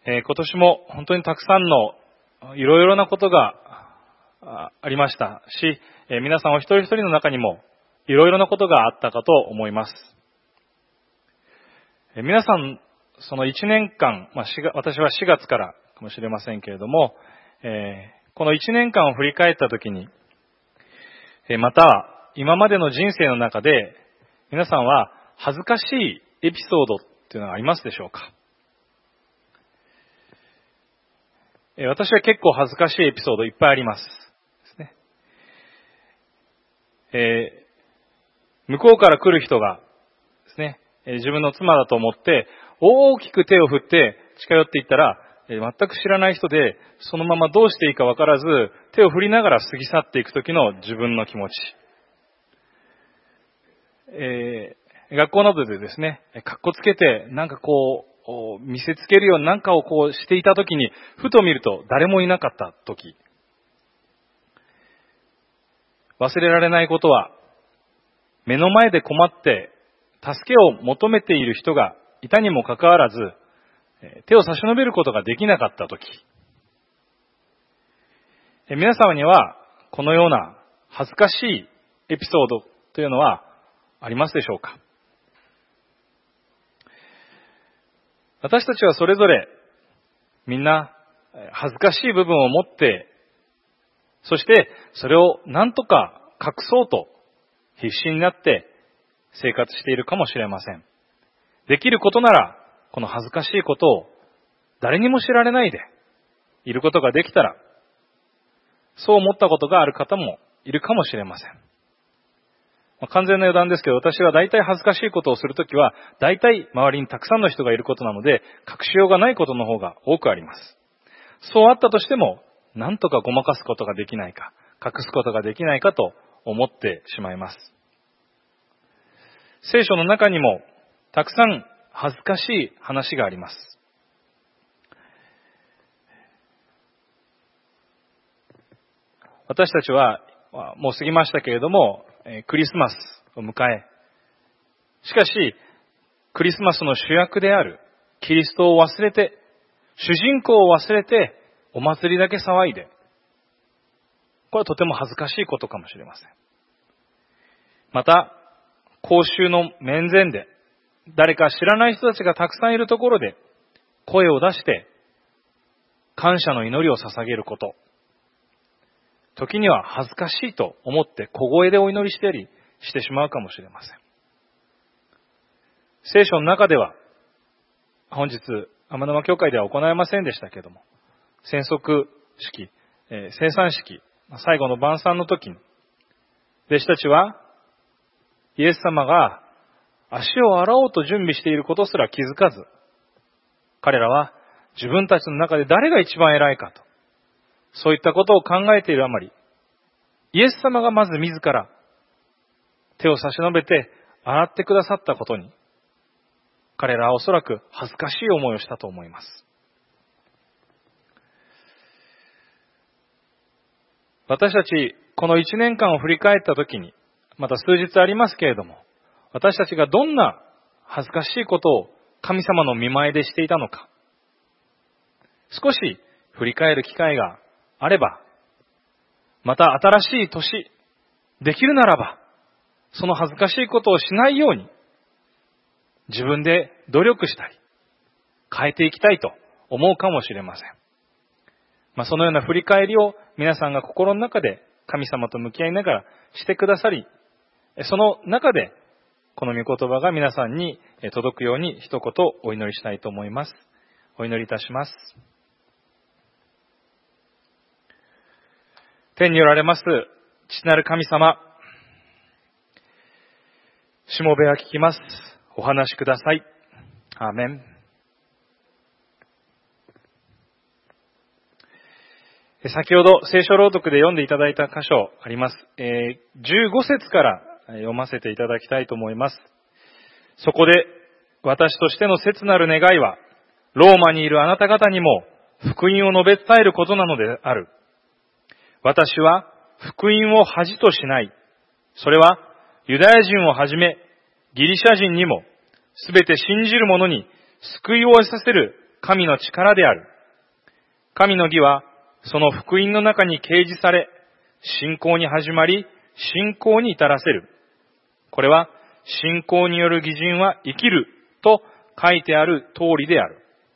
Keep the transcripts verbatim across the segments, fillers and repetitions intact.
えー、今年も本当にたくさんのいろいろなことがありましたし、えー、皆さんお一人一人の中にもいろいろなことがあったかと思います。えー、皆さん、そのいちねんかん、まあ、私はしがつからかもしれませんけれども、えー、このいちねんかんを振り返ったときに、えー、また今までの人生の中で皆さんは恥ずかしいエピソードっていうのがありますでしょうか？私は結構恥ずかしいエピソードいっぱいあります。ですね。えー、向こうから来る人がですね、自分の妻だと思って大きく手を振って近寄っていったら、全く知らない人でそのままどうしていいか分からず手を振りながら過ぎ去っていく時の自分の気持ち。えー、学校などでですね、かっこつけてなんかこう見せつけるように何かをこうしていたときに、ふと見ると誰もいなかったとき、忘れられないことは、目の前で困って助けを求めている人がいたにもかかわらず、手を差し伸べることができなかったとき、皆様にはこのような恥ずかしいエピソードというのはありますでしょうか？私たちはそれぞれみんな恥ずかしい部分を持って、そしてそれを何とか隠そうと必死になって生活しているかもしれません。できることならこの恥ずかしいことを誰にも知られないでいることができたら、そう思ったことがある方もいるかもしれません。完全な余談ですけど、私は大体恥ずかしいことをするときは、大体周りにたくさんの人がいることなので、隠しようがないことの方が多くあります。そうあったとしても、なんとかごまかすことができないか、隠すことができないかと思ってしまいます。聖書の中にも、たくさん恥ずかしい話があります。私たちは、もう過ぎましたけれども、クリスマスを迎え、しかしクリスマスの主役であるキリストを忘れて、主人公を忘れてお祭りだけ騒いで、これはとても恥ずかしいことかもしれません。また公衆の面前で誰か知らない人たちがたくさんいるところで声を出して感謝の祈りを捧げること、時には恥ずかしいと思って小声でお祈りしたりしてしまうかもしれません。聖書の中では、本日天沼教会では行えませんでしたけれども、宣告式、えー、生産式、最後の晩餐の時に、弟子たちはイエス様が足を洗おうと準備していることすら気づかず、彼らは自分たちの中で誰が一番偉いかと、そういったことを考えているあまり、イエス様がまず自ら手を差し伸べて洗ってくださったことに、彼らはおそらく恥ずかしい思いをしたと思います。私たち、この一年間を振り返ったときに、また数日ありますけれども、私たちがどんな恥ずかしいことを神様の見前でしていたのか、少し振り返る機会があれば、また新しい年、できるならば、その恥ずかしいことをしないように、自分で努力したり、変えていきたいと思うかもしれません。まあ、そのような振り返りを皆さんが心の中で神様と向き合いながらしてくださり、その中でこの御言葉が皆さんに届くように一言お祈りしたいと思います。お祈りいたします。天におられます父なる神様、しもべは聞きます。お話しください。アーメン。先ほど聖書朗読で読んでいただいた箇所あります。えー、じゅうご節から読ませていただきたいと思います。そこで私としての切なる願いは、ローマにいるあなた方にも福音を述べ伝えることなのである。私は福音を恥としない。それはユダヤ人をはじめギリシャ人にもすべて信じる者に救いを得させる神の力である。神の義はその福音の中に掲示され、信仰に始まり、信仰に至らせる。これは、信仰による義人は生きると書いてある通りである。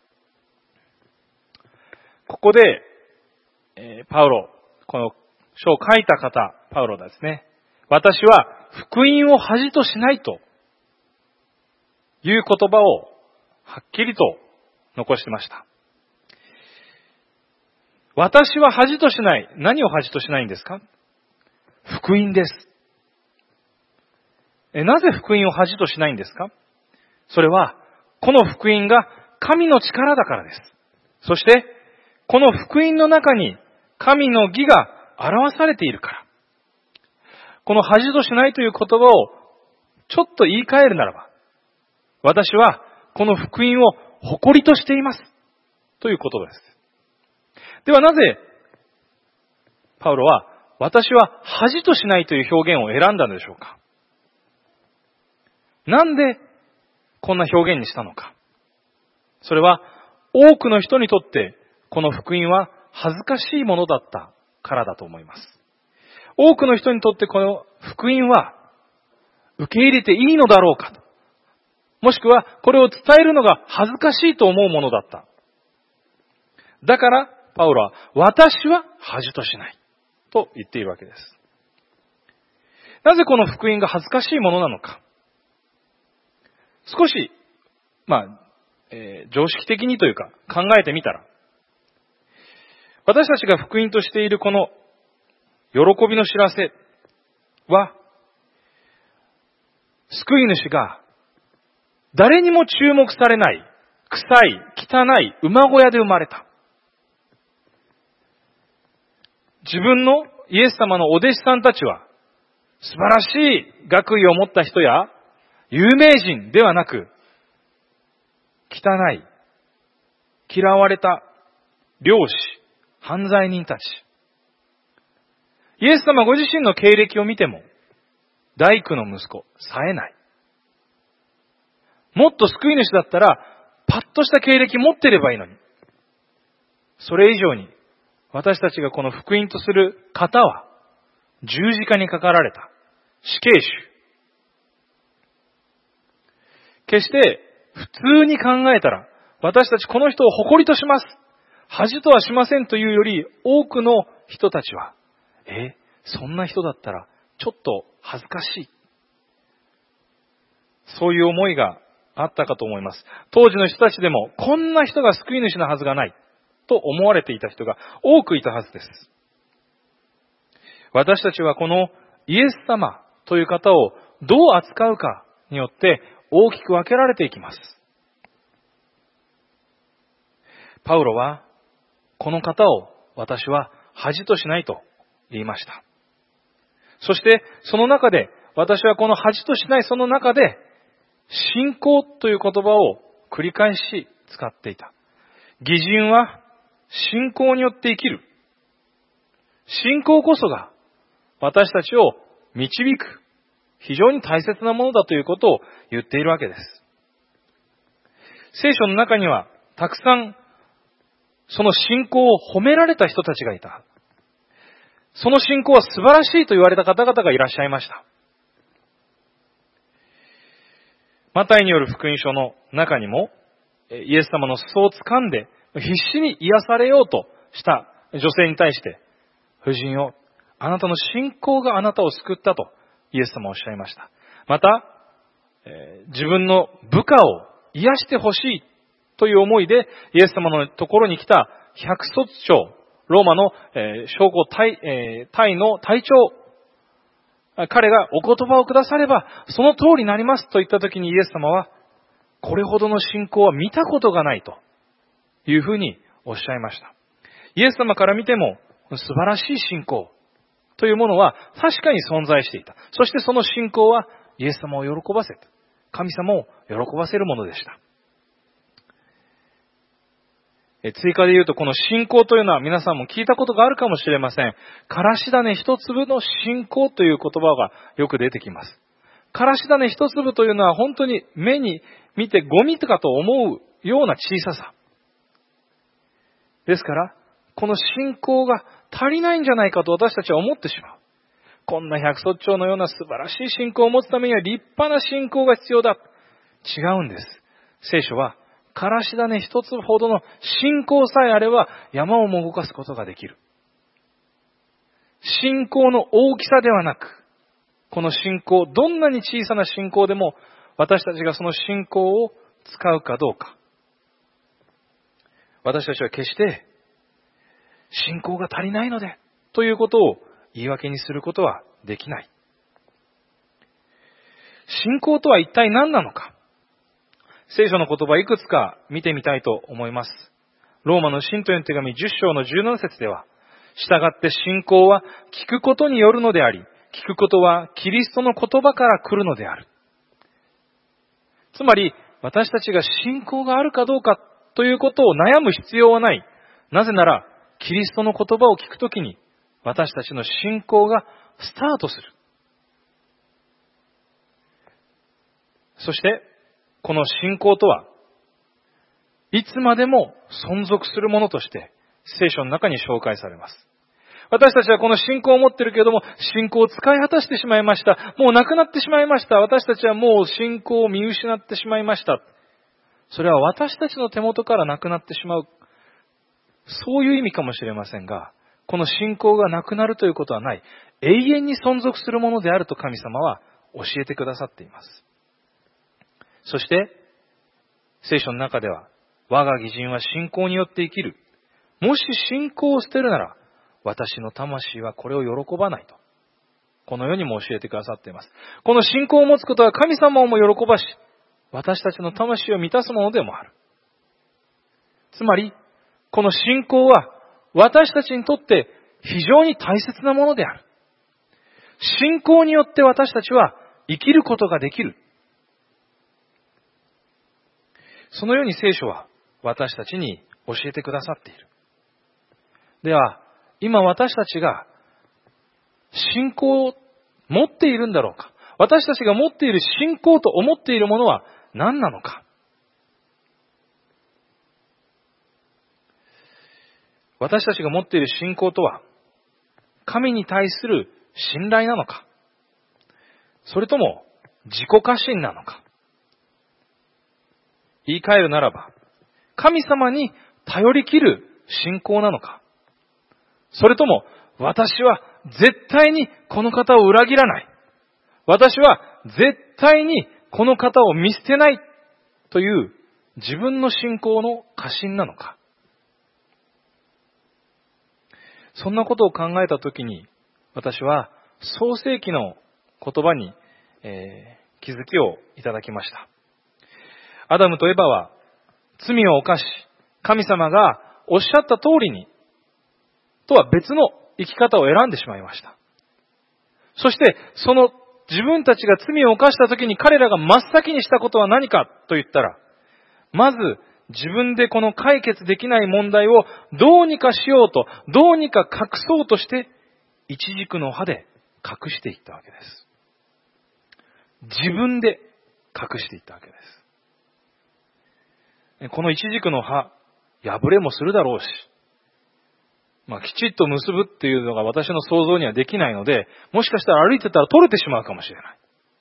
ここで、えー、パウロ、この書を書いた方、パウロですね。私は福音を恥としないという言葉をはっきりと残してました。私は恥としない。何を恥としないんですか？福音です。え、なぜ福音を恥としないんですか？それは、この福音が神の力だからです。そして、この福音の中に神の義が表されているから。この恥としないという言葉をちょっと言い換えるならば、私はこの福音を誇りとしています。ということです。ではなぜ、パウロは私は恥としないという表現を選んだのでしょうか？なんでこんな表現にしたのか。それは多くの人にとってこの福音は恥ずかしいものだったからだと思います。多くの人にとってこの福音は受け入れていいのだろうかと。もしくはこれを伝えるのが恥ずかしいと思うものだった。だからパウロは私は恥としないと言っているわけです。なぜこの福音が恥ずかしいものなのか。少し、まあ、えー、常識的にというか考えてみたら、私たちが福音としているこの喜びの知らせは、救い主が誰にも注目されない、臭い、汚い馬小屋で生まれた。自分のイエス様のお弟子さんたちは、素晴らしい学位を持った人や、有名人ではなく、汚い、嫌われた漁師、犯罪人たち。イエス様ご自身の経歴を見ても、大工の息子、冴えない。もっと救い主だったら、パッとした経歴持ってればいいのに。それ以上に、私たちがこの福音とする方は、十字架にかかられた死刑囚。決して普通に考えたら、私たちこの人を誇りとします。恥とはしませんというより、多くの人たちは、え、そんな人だったら、ちょっと恥ずかしい。そういう思いがあったかと思います。当時の人たちでも、こんな人が救い主のはずがない、と思われていた人が多くいたはずです。私たちはこのイエス様という方をどう扱うかによって大きく分けられていきます。パウロは、この方を私は恥としないと言いました。そしてその中で、私はこの恥としないその中で、信仰という言葉を繰り返し使っていた。義人は信仰によって生きる。信仰こそが私たちを導く非常に大切なものだということを言っているわけです。聖書の中にはたくさんその信仰を褒められた人たちがいた。その信仰は素晴らしいと言われた方々がいらっしゃいました。マタイによる福音書の中にも、イエス様の裾を掴んで必死に癒されようとした女性に対して、夫人よ、あなたの信仰があなたを救ったとイエス様はおっしゃいました。また、えー、自分の部下を癒してほしいという思いでイエス様のところに来た百卒長、ローマの、えー、将校隊、えー、隊の隊長、彼がお言葉をくださればその通りになりますと言ったときにイエス様は、これほどの信仰は見たことがないというふうにおっしゃいました。イエス様から見ても素晴らしい信仰というものは確かに存在していた。そしてその信仰はイエス様を喜ばせ、神様を喜ばせるものでした。追加で言うと、この信仰というのは皆さんも聞いたことがあるかもしれません。からし種一粒の信仰という言葉がよく出てきます。からし種一粒というのは本当に目に見てゴミとかと思うような小ささ。 ですから、この信仰が足りないんじゃないかと私たちは思ってしまう。こんな百卒長のような素晴らしい信仰を持つためには立派な信仰が必要だ。違うんです。聖書は、からし種一つほどの信仰さえあれば山をも動かすことができる。信仰の大きさではなく、この信仰、どんなに小さな信仰でも私たちがその信仰を使うかどうか。私たちは決して信仰が足りないのでということを言い訳にすることはできない。信仰とは一体何なのか。聖書の言葉いくつか見てみたいと思います。ローマの信徒への手紙じゅっ章のじゅうなな節では、従って信仰は聞くことによるのであり、聞くことはキリストの言葉から来るのである。つまり、私たちが信仰があるかどうかということを悩む必要はない。なぜなら、キリストの言葉を聞くときに、私たちの信仰がスタートする。そして、この信仰とは、いつまでも存続するものとして、聖書の中に紹介されます。私たちはこの信仰を持っているけれども、信仰を使い果たしてしまいました。もうなくなってしまいました。私たちはもう信仰を見失ってしまいました。それは私たちの手元からなくなってしまう。そういう意味かもしれませんが、この信仰がなくなるということはない。永遠に存続するものであると神様は教えてくださっています。そして、聖書の中では、我が義人は信仰によって生きる。もし信仰を捨てるなら、私の魂はこれを喜ばないと。このようにも教えてくださっています。この信仰を持つことは神様をも喜ばし、私たちの魂を満たすものでもある。つまり、この信仰は私たちにとって非常に大切なものである。信仰によって私たちは生きることができる。そのように聖書は私たちに教えてくださっている。では、今私たちが信仰を持っているんだろうか。私たちが持っている信仰と思っているものは何なのか。私たちが持っている信仰とは、神に対する信頼なのか、それとも自己過信なのか。言い換えるならば、神様に頼り切る信仰なのか、それとも私は絶対にこの方を裏切らない、私は絶対にこの方を見捨てないという自分の信仰の過信なのか。そんなことを考えたときに、私は創世記の言葉に、えー、気づきをいただきました。アダムとエバは罪を犯し、神様がおっしゃった通りに、とは別の生き方を選んでしまいました。そして、その自分たちが罪を犯したときに彼らが真っ先にしたことは何かと言ったら、まず、自分でこの解決できない問題をどうにかしようと、どうにか隠そうとして、イチジクの葉で隠していったわけです。自分で隠していったわけです。このイチジクの葉、破れもするだろうし、まあ、きちっと結ぶっていうのが私の想像にはできないので、もしかしたら歩いてたら取れてしまうかもしれない。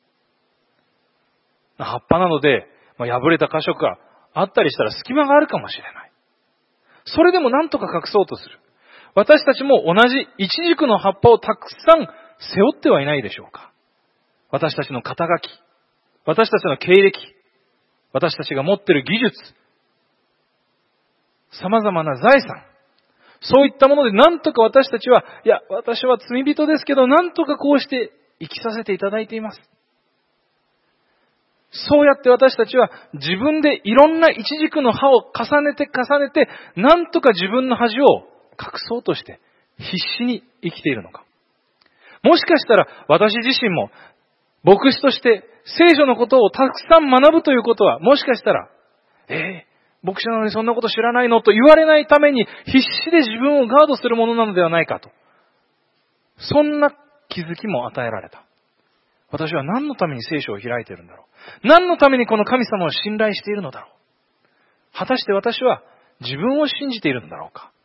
葉っぱなので、まあ、破れた箇所があったりしたら隙間があるかもしれない。それでも何とか隠そうとする。私たちも同じイチジクの葉っぱをたくさん背負ってはいないでしょうか。私たちの肩書き、私たちの経歴、私たちが持っている技術、様々な財産、そういったもので何とか私たちは、いや、私は罪人ですけど、何とかこうして生きさせていただいています。そうやって私たちは自分でいろんなイチジクの葉を重ねて重ねて、なんとか自分の恥を隠そうとして必死に生きているのか。もしかしたら私自身も牧師として聖書のことをたくさん学ぶということは、もしかしたら、えー、牧師なのにそんなこと知らないのと言われないために必死で自分をガードするものなのではないかと。そんな気づきも与えられた。私は何のために聖書を開いているんだろう。何のためにこの神様を信頼しているのだろう。果たして私は自分を信じているのだろうか。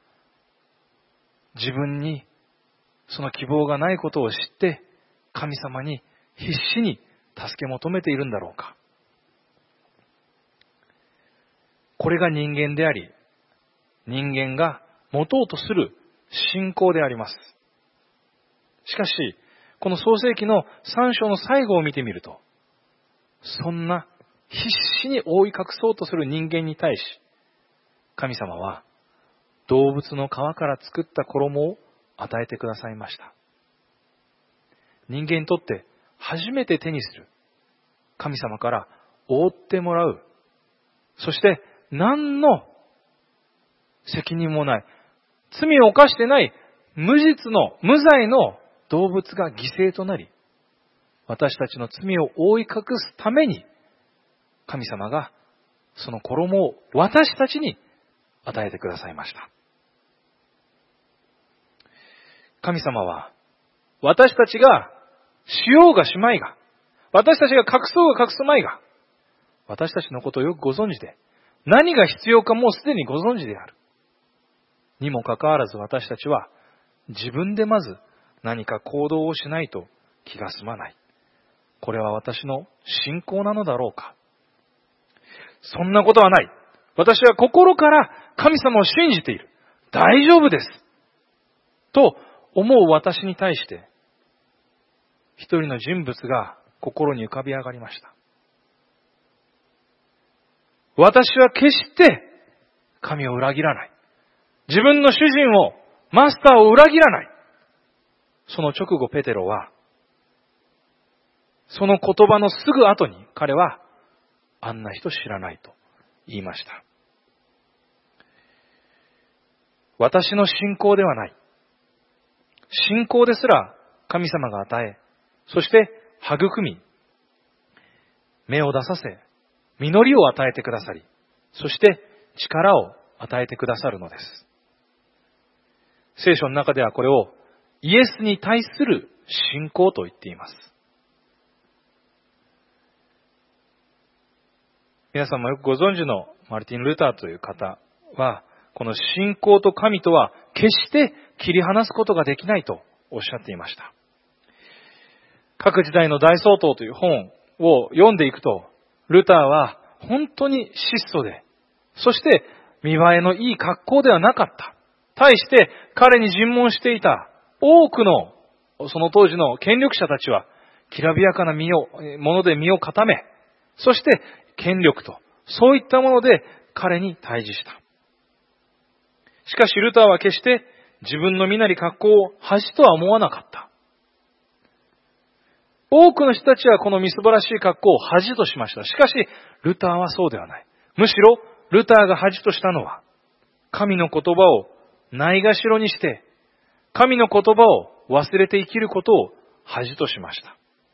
自分にその希望がないことを知って、神様に必死に助け求めているんだろうか。これが人間であり、人間が持とうとする信仰であります。しかし、この創世記のさん章の最後を見てみると、そんな必死に覆い隠そうとする人間に対し、神様は動物の皮から作った衣を与えてくださいました。人間にとって初めて手にする神様から覆ってもらう、そして何の責任もない、罪を犯してない無実の無罪の動物が犠牲となり、私たちの罪を覆い隠すために神様がその衣を私たちに与えてくださいました。神様は私たちがしようがしまいが、私たちが隠そうが隠すまいが、私たちのことをよくご存知で、何が必要かもうすでにご存知である。にもかかわらず私たちは自分でまず何か行動をしないと気が済まない。これは私の信仰なのだろうか。そんなことはない。私は心から神様を信じている。大丈夫です。と思う私に対して、一人の人物が心に浮かび上がりました。私は決して神を裏切らない。自分の主人を、マスターを裏切らない。その直後ペテロは、その言葉のすぐ後に彼は、あんな人知らないと言いました。私の信仰ではない。信仰ですら神様が与え、そして育み、芽を出させ、実りを与えてくださり、そして力を与えてくださるのです。聖書の中ではこれをイエスに対する信仰と言っています。皆さんもよくご存知のマルティン・ルターという方は、この信仰と神とは決して切り離すことができないとおっしゃっていました。各時代の大総統という本を読んでいくと、ルターは本当に質素で、そして見栄えのいい格好ではなかった。対して彼に尋問していた多くのその当時の権力者たちは、きらびやかな身を、もので身を固め、そして権力と、そういったもので彼に対峙した。しかしルターは決して自分の身なり格好を恥とは思わなかった。多くの人たちはこのみすぼらしい格好を恥としました。しかしルターはそうではない。むしろルターが恥としたのは、神の言葉をないがしろにして、神の言葉を忘れて生きることを恥としました。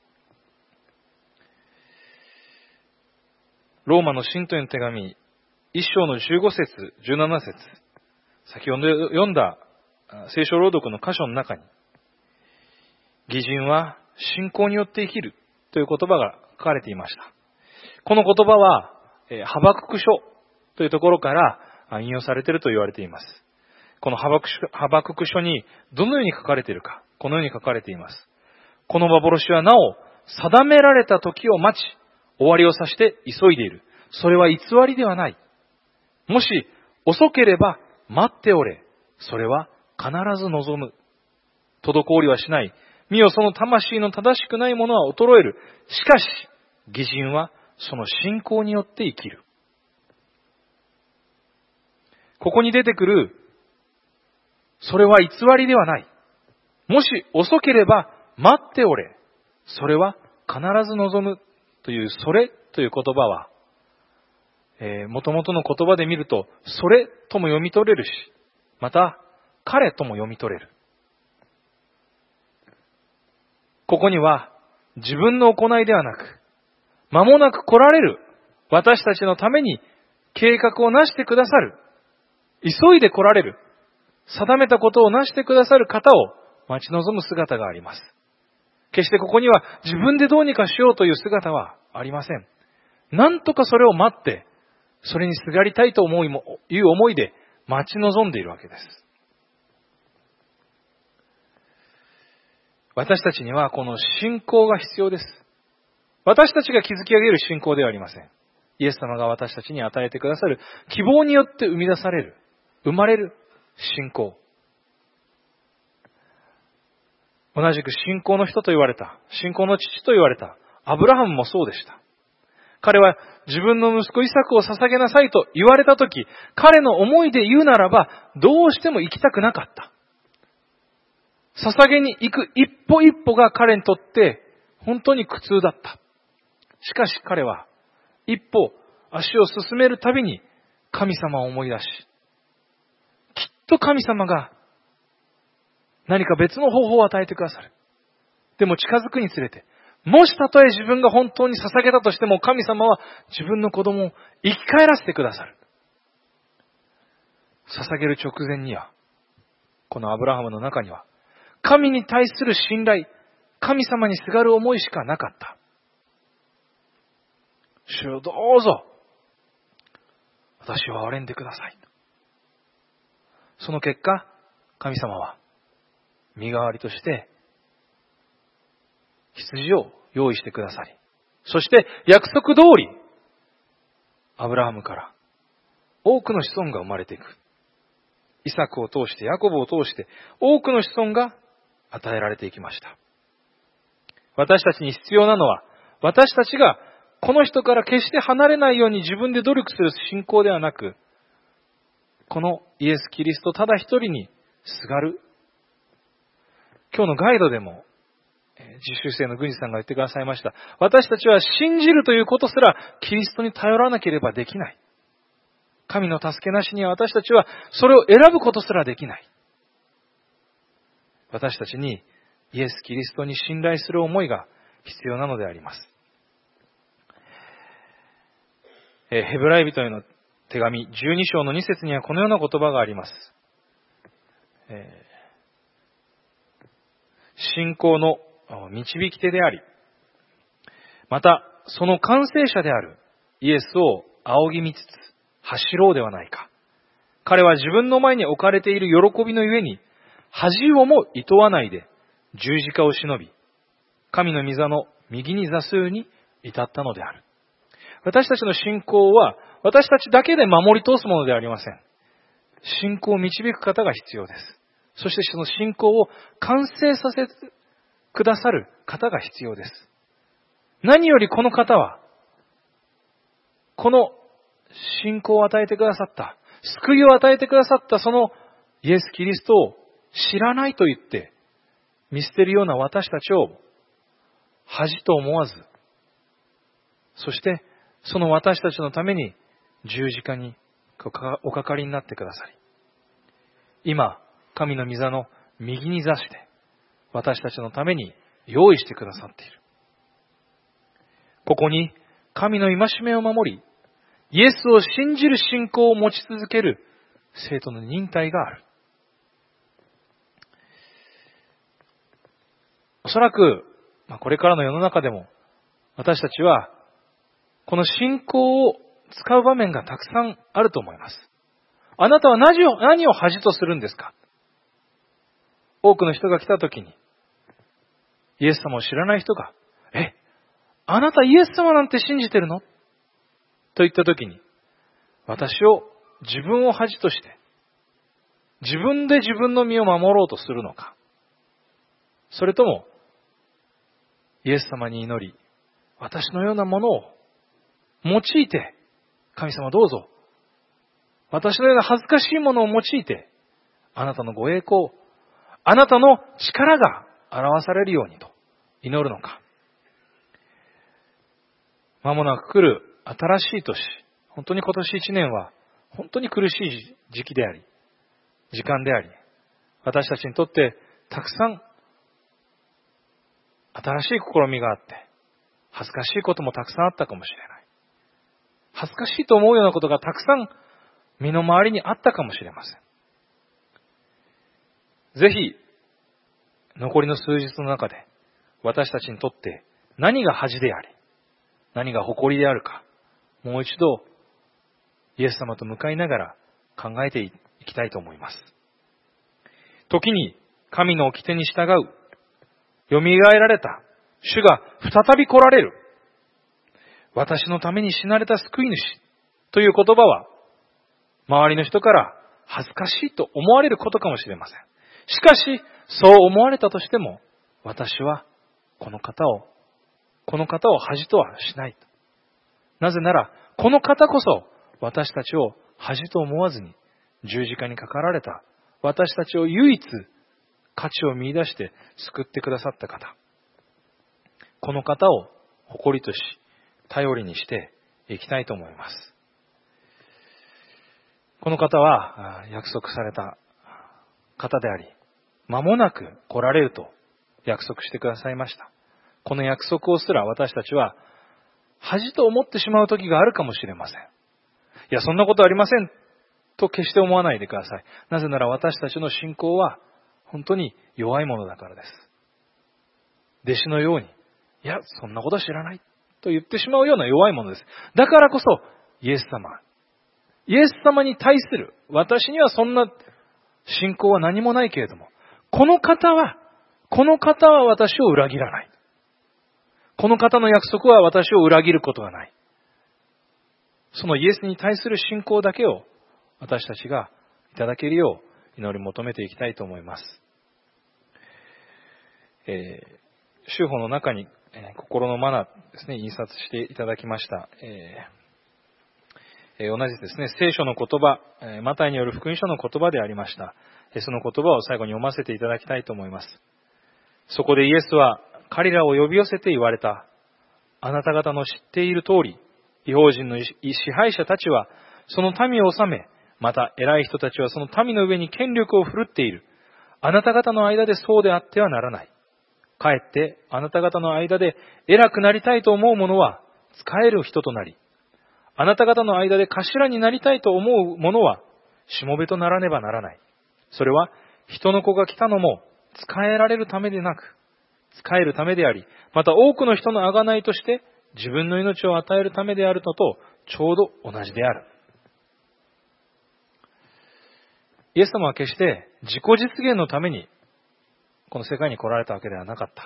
ローマの信徒への手紙、一章のじゅうご節、じゅうなな節、先ほど読んだ聖書朗読の箇所の中に、義人は信仰によって生きるという言葉が書かれていました。この言葉は、ハバクク書というところから引用されていると言われています。このハバク書、ハバクク書にどのように書かれているか、このように書かれています。この幻はなお定められた時を待ち、終わりを指して急いでいる。それは偽りではない。もし遅ければ待っておれ。それは必ず望む。滞りはしない。見よ、その魂の正しくないものは衰える。しかし、義人はその信仰によって生きる。ここに出てくる、それは偽りではない。もし遅ければ待っておれ。それは必ず望むという、それという言葉は、えー、元々の言葉で見ると、それとも読み取れるし、また、彼とも読み取れる。ここには、自分の行いではなく、間もなく来られる、私たちのために計画をなしてくださる、急いで来られる、定めたことをなしてくださる方を待ち望む姿があります。決してここには自分でどうにかしようという姿はありません。なんとかそれを待って、それにすがりたいと思いも、いう思いで待ち望んでいるわけです。 私たちにはこの信仰が必要です。私たちが築き上げる信仰ではありません。イエス様が私たちに与えてくださる希望によって生み出される、生まれる信仰。同じく信仰の人と言われた、信仰の父と言われたアブラハムもそうでした。彼は自分の息子イサクを捧げなさいと言われたとき、彼の思いで言うならば、どうしても行きたくなかった。捧げに行く一歩一歩が彼にとって本当に苦痛だった。しかし彼は一歩足を進めるたびに神様を思い出し、きっと神様が何か別の方法を与えてくださる。でも近づくにつれて、もしたとえ自分が本当に捧げたとしても神様は自分の子供を生き返らせてくださる。捧げる直前には、このアブラハムの中には、神に対する信頼、神様にすがる思いしかなかった。主よどうぞ、私を憐れんでください。その結果、神様は身代わりとして羊を用意してくださり、そして約束通り、アブラハムから多くの子孫が生まれていく。イサクを通して、ヤコブを通して、多くの子孫が与えられていきました。私たちに必要なのは、私たちがこの人から決して離れないように自分で努力する信仰ではなく、このイエス・キリストただ一人にすがる。今日のガイドでも、実習生の郡司さんが言ってくださいました。私たちは信じるということすらキリストに頼らなければできない。神の助けなしには私たちはそれを選ぶことすらできない。私たちにイエス・キリストに信頼する思いが必要なのであります。ヘブライ人への手紙じゅうに章のに節にはこのような言葉があります。信仰の導き手であり、またその完成者であるイエスを仰ぎ見つつ走ろうではないか。彼は自分の前に置かれている喜びのゆえに恥をも厭わないで十字架を忍び、神の御座の右に座するに至ったのである。私たちの信仰は私たちだけで守り通すものではありません。信仰を導く方が必要です。そしてその信仰を完成させてくださる方が必要です。何よりこの方は、この信仰を与えてくださった、救いを与えてくださったそのイエス・キリストを知らないと言って見捨てるような私たちを恥と思わず、そしてその私たちのために十字架におかかりになってくださり、今神の御座の右に座して私たちのために用意してくださっている。ここに神の戒めを守り、イエスを信じる信仰を持ち続ける生徒の忍耐がある。おそらく、これからの世の中でも私たちはこの信仰を使う場面がたくさんあると思います。あなたは何を、何を恥とするんですか？多くの人が来たときに、イエス様を知らない人が、え、あなたイエス様なんて信じてるの？と言ったときに、私を、自分を恥として、自分で自分の身を守ろうとするのか、それとも、イエス様に祈り、私のようなものを用いて、神様どうぞ、私のような恥ずかしいものを用いて、あなたのご栄光、あなたの力が表されるようにと祈るのか。間もなく来る新しい年、本当に今年一年は本当に苦しい時期であり、時間であり、私たちにとってたくさん新しい試みがあって、恥ずかしいこともたくさんあったかもしれない。恥ずかしいと思うようなことがたくさん身の回りにあったかもしれません。ぜひ、残りの数日の中で、私たちにとって何が恥であり、何が誇りであるか、もう一度、イエス様と向かいながら考えていきたいと思います。時に、神の掟に従う、 蘇られた主が再び来られる。私のために死なれた救い主という言葉は、周りの人から恥ずかしいと思われることかもしれません。しかし、そう思われたとしても、私はこの方を、この方を恥とはしない。なぜなら、この方こそ私たちを恥と思わずに十字架にかかられた、私たちを唯一価値を見出して救ってくださった方。この方を誇りとし、頼りにしていきたいと思います。この方は約束された方であり、間もなく来られると約束してくださいました。この約束をすら私たちは恥と思ってしまう時があるかもしれません。いや、そんなことありませんと決して思わないでください。なぜなら私たちの信仰は本当に弱いものだからです。弟子のように、いや、そんなこと知らないと言ってしまうような弱いものです。だからこそ、イエス様、イエス様に対する、私にはそんな信仰は何もないけれども、この方は、この方は私を裏切らない。この方の約束は私を裏切ることがない。そのイエスに対する信仰だけを私たちがいただけるよう祈り求めていきたいと思います。えー、修法の中に、えー、心のマナーですね、印刷していただきました。えーえー、同じですね、聖書の言葉、えー、マタイによる福音書の言葉でありました。えー、その言葉を最後に読ませていただきたいと思います。そこでイエスは彼らを呼び寄せて言われた。あなた方の知っている通り、異邦人の支配者たちはその民を治め、また偉い人たちはその民の上に権力を振るっている。あなた方の間でそうであってはならない。かえってあなた方の間で偉くなりたいと思う者は仕える人となり、あなた方の間で頭になりたいと思う者はしもべとならねばならない。それは人の子が来たのも仕えられるためでなく、仕えるためであり、また多くの人の贖いとして自分の命を与えるためであるのとちょうど同じである。イエス様は決して自己実現のためにこの世界に来られたわけではなかった。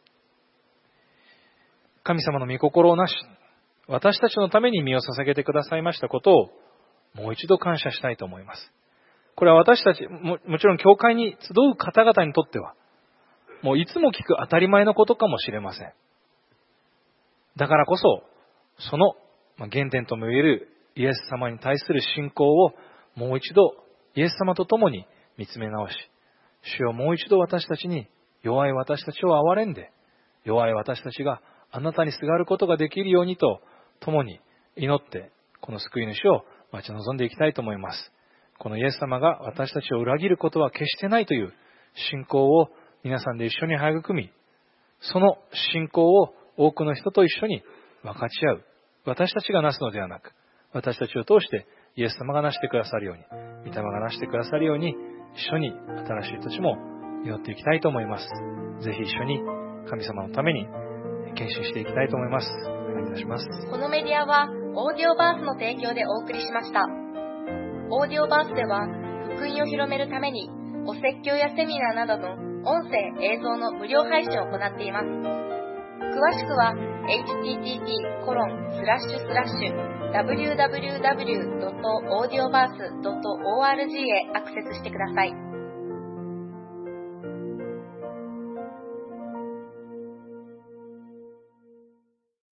神様の御心をなし、私たちのために身を捧げてくださいましたことをもう一度感謝したいと思います。これは私たち、も、もちろん教会に集う方々にとっては、もういつも聞く当たり前のことかもしれません。だからこそ、その原点ともいえるイエス様に対する信仰をもう一度イエス様と共に見つめ直し、主よ、もう一度私たちに、弱い私たちを憐れんで、弱い私たちがあなたにすがることができるようにと共に祈って、この救い主を待ち望んでいきたいと思います。このイエス様が私たちを裏切ることは決してないという信仰を皆さんで一緒に育み、その信仰を多くの人と一緒に分かち合う。私たちがなすのではなく、私たちを通してイエス様がなしてくださるように、御霊がなしてくださるように、一緒に新しい土地も祈っていきたいと思います。ぜひ一緒に神様のために献身していきたいと思います。お願いいたします。 このメディアはオーディオバースの提供でお送りしました。オーディオバースでは福音を広めるためにお説教やセミナーなどの音声・映像の無料配信を行っています。詳しくは エイチティーティーティーコロンスラッシュスラッシュダブリューダブリューダブリュードットオーディオバースドットオーアールジー へアクセスしてください。